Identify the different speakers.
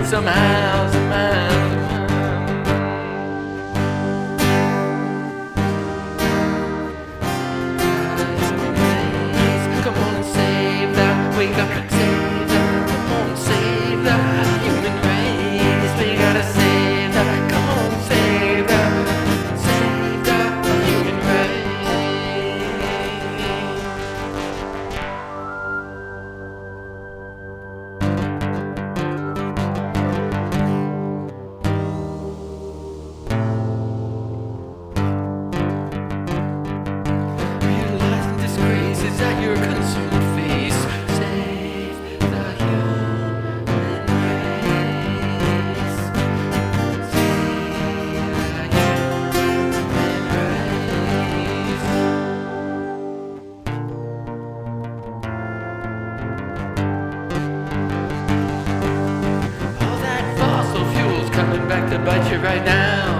Speaker 1: somehow, somehow. Come on and save that, wake up and save that. Come on and save that human race. We gotta save that. Come on and save that human race. Realizing disgraces at your consumed face. Save the human race. Save the human race. All that fossil fuel's coming back to bite you right now.